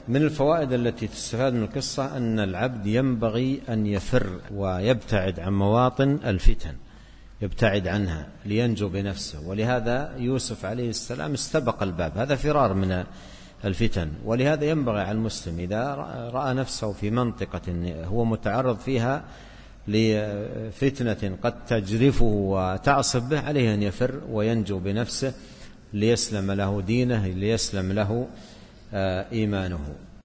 من الفوائد التي تستفاد من القصة أن العبد ينبغي أن يفر ويبتعد عن مواطن الفتن، يبتعد عنها لينجو بنفسه. ولهذا يوسف عليه السلام استبق الباب، هذا فرار من الفتن. ولهذا ينبغي على المسلم إذا رأى نفسه في منطقة هو متعرض فيها لفتنة قد تجرفه وتعصف به، عليه أن يفر وينجو بنفسه ليسلم له دينه، ليسلم له إيمانه.